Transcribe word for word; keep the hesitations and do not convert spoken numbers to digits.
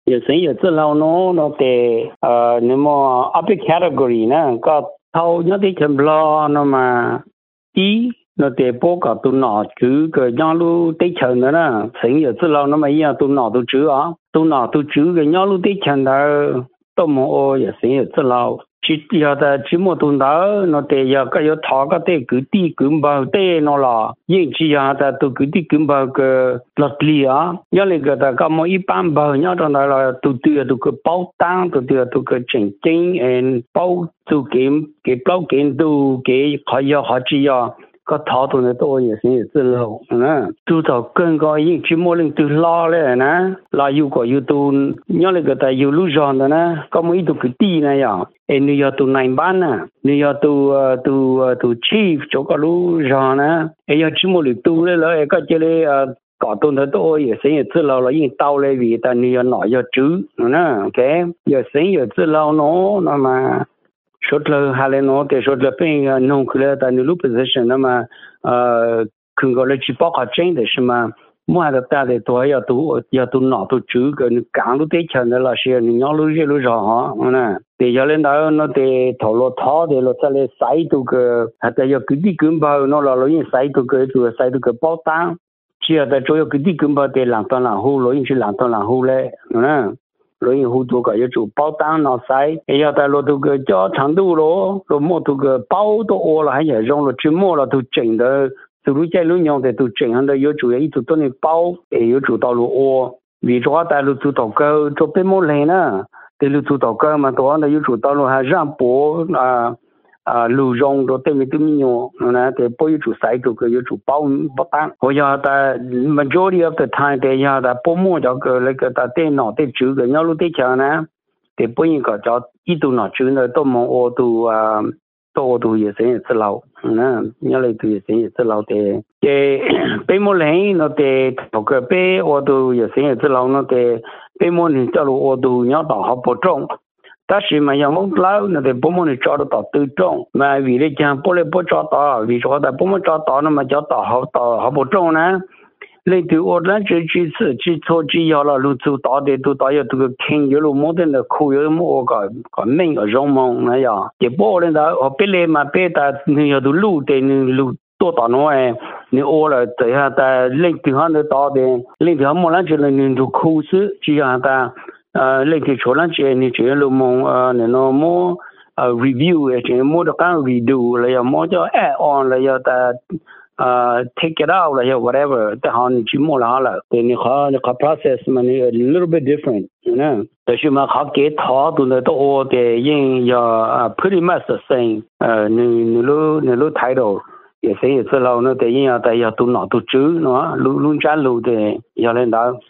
也是也知道喏，那得呃，那么 upper category 呢，个头那得全不啦，那么一那得包个都拿住个样路得全的呢，成也知道那么一样都拿都住啊，都拿都住个样路得全的，都么哦也是也知道。chỉ giờ ta chỉ một tuần đó nó để giờ cái giờ thọ cái để cứ đi cứ bao để nó là nhưng chỉ giờ ta tôi cứ đi cứ bao cái lót lì á nhớ lại cái ta có một ít ban bao nhớ trong đó là tôi tôi tôi cái bao tăng tôi tôi tôi cái chính chính and bao tôi cái cái bao cái tôi cái họ giờ họ chỉ giờ có thọ tôi này tôi也是也是喽，嗯，做到更高一只莫能都拉了呢，拉有个有都，伢那个在有路上的呢，咁么一都个地那样，哎，你要都南班呢，你要都呃都呃都 chief 做个路上呢，哎要只莫里都了了，哎个这里呃。搞动的多也生也知道了，因到了位，但你要拿要住，嗯，OK， 也生也知道喏，那么。说了还来喏，但说了本个弄起来，但你路不是是那么呃，看过了去报考证的是吗？买的大的多要都要都拿到住个，你刚路得钱的那些，你要路一路上哈，嗯，对下来那那得头路套的了，再来晒到个，还得要给地根包，那老老人晒到个就晒到个包单，只要在主要给地根包得两单两户，老人是两单两户嘞，嗯。rồi hút thuốc cái chỗ bao tăng nó sai, bây giờ tại lo thuốc cái cho程度咯，rồi mua thuốc cái bao都饿了，还是用了只mua了都整的，就路在路上的都整上的有主要一直都能包，也有主道路饿，为啥在路主道高做别么来呢？在路主道高嘛，多的有主道路还让坡啊。啊，路上都对面对面用，那得不有做晒做个有做包包单，我要在 majority of the time 得要在包膜这个那个在电脑得做个，要路得讲呢，得不应该叫一度拿做呢，都么我都啊，都都也是也知道，嗯，要来都也是也知道的，的北膜人那得那个北我都也是也知道那得北膜人这路我都要到好保重。但是嘛，要么老那得不么你找得到对中，嘛为了讲不来不找到，为啥的不么找到那么叫到好到好不中呢？你对我那这几次去做只要了，路走到的都到要这个看有路么的那苦有么个个命个容梦那样，也不能的我别来嘛别的你要都路的你路。多大弄哎？你饿了，这下在另地方的到的，另地方么那就能你就苦死，这样的。呃，那个出来些你这路么呃，那那么呃 review 诶，这么的干 redo 了要么叫 add on 了要的呃 take it out 了要 whatever， 但好你去么了了，对你好你好 process 嘛，你 a little bit different， 嗯，但是嘛好给他都那都的人要呃 pretty much the same， 呃，你你路你路态度。也是也知道那的人要的要都拿都走，喏，路路站路的要领导。